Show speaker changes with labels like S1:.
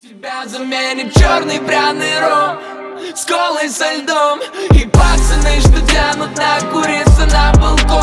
S1: Тебя заменит черный пряный ром с колой со льдом. И пацаны, что тянут накуриться на балкон.